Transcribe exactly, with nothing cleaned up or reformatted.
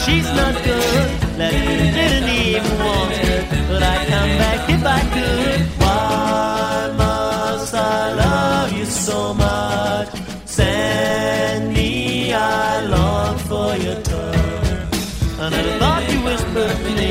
she's not good. Let me didn't even want her, but I'd come back if I could. Why must I love you so much? Sandy, I long for your touch. Another